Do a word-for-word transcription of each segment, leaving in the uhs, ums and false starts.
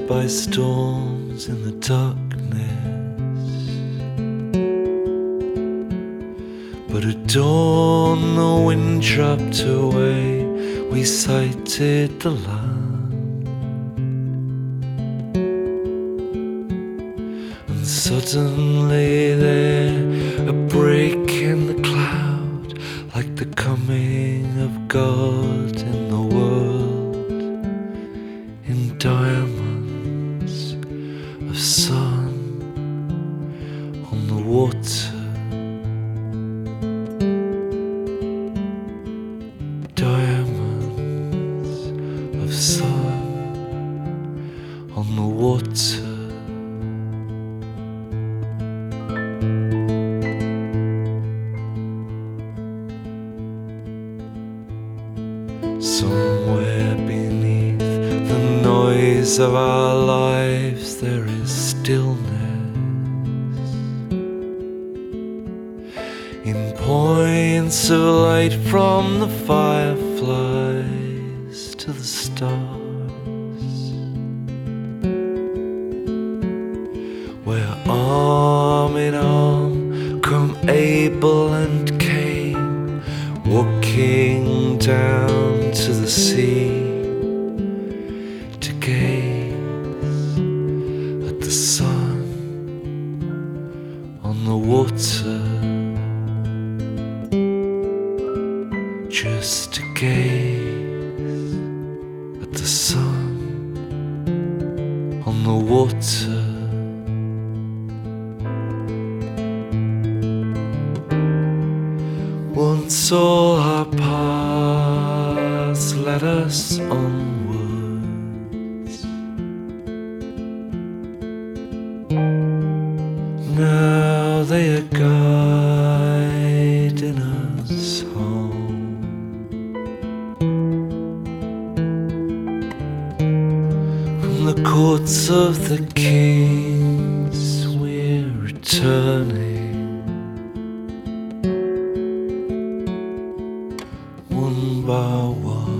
by storms in the darkness. But at dawn the wind dropped away, we sighted the land. And suddenly there, a break in the cloud, like the coming of God in the world, in diamonds of sun on the water. Diamonds of sun on the water. Somewhere beneath the noise of our lives there is stillness. In points of light from the fireflies to the stars, where arm in arm come Abel and Cain, walking down to the sea to gaze at the sun on the water, just to gaze at the sun on the water. Once all our paths led us onwards, now they are guiding us home. From the courts of the kings we're returning, one by one.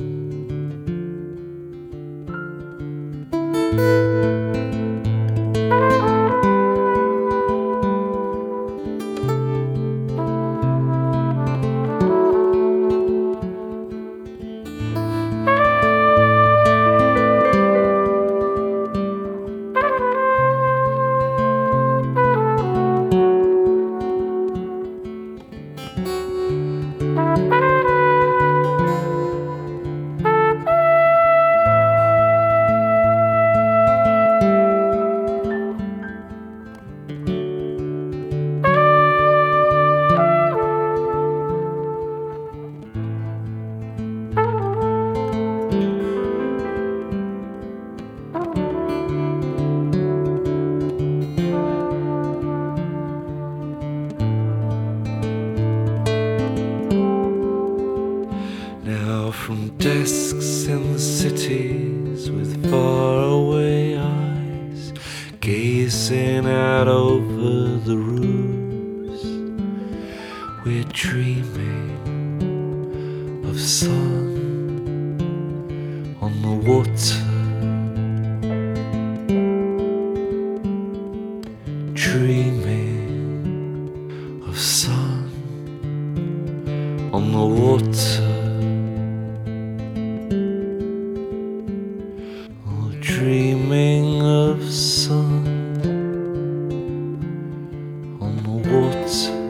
From desks in the cities with faraway eyes, gazing out over the roofs, we're dreaming of sun on the water. Dreaming of sun on the water. Dreaming of sun on the water.